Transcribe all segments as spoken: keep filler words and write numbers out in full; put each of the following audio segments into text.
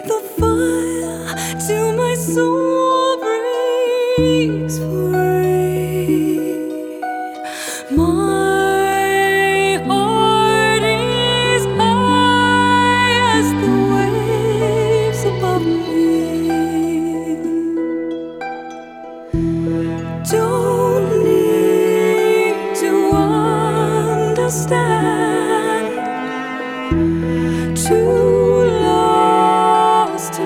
Light the fire till my soul breaks free. My heart is high as the waves above me. Don't need to understand. Too lost to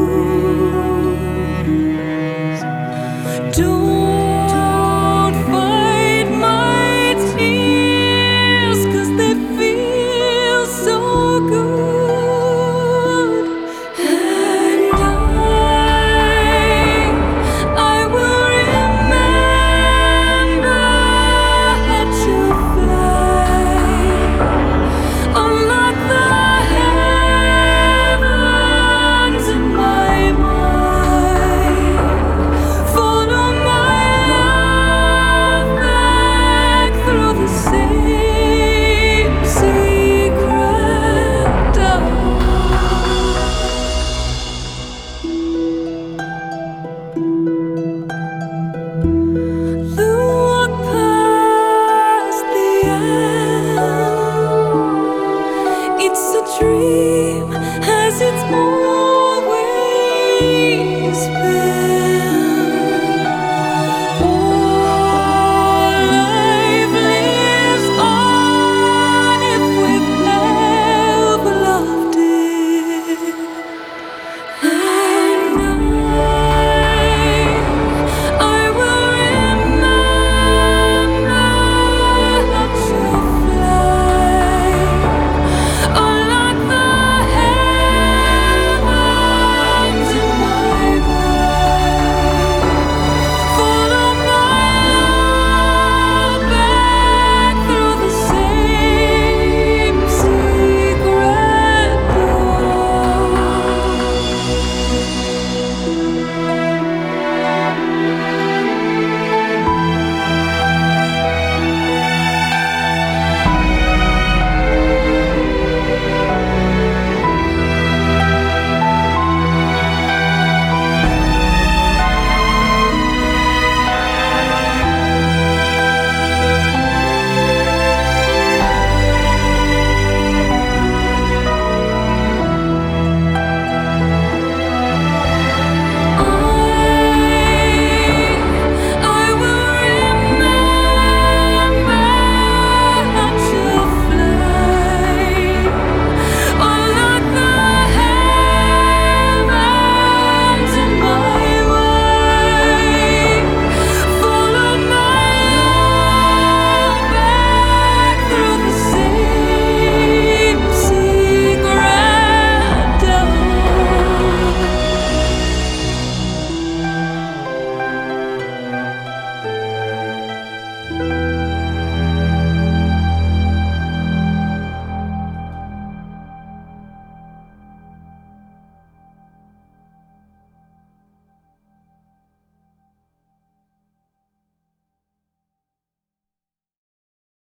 lose. Don't fight my tears, 'cause they feel so good. And I, I will remember to fly. Unlock the heavens in my mind. Follow my love back through the same secret door. Look past the end. It's a dream, as it's always been.